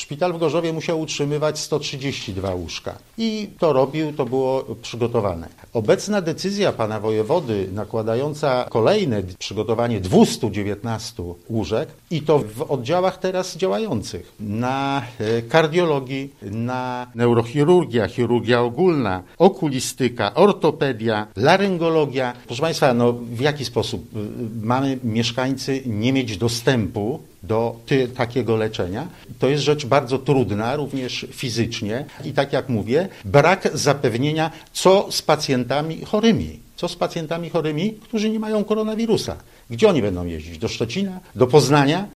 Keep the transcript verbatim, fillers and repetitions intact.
Szpital w Gorzowie musiał utrzymywać sto trzydzieści dwa łóżka i to robił, to było przygotowane. Obecna decyzja pana wojewody nakładająca kolejne przygotowanie dwieście dziewiętnaście łóżek i to w oddziałach teraz działających na kardiologii, na neurochirurgia, chirurgia ogólna, okulistyka, ortopedia, laryngologia. Proszę Państwa, no w jaki sposób mamy mieszkańcy nie mieć dostępu do ty, takiego leczenia? To jest rzecz bardzo trudna, również fizycznie i tak jak mówię, brak zapewnienia, co z pacjentami chorymi. Co z pacjentami chorymi, którzy nie mają koronawirusa? Gdzie oni będą jeździć? Do Szczecina? Do Poznania?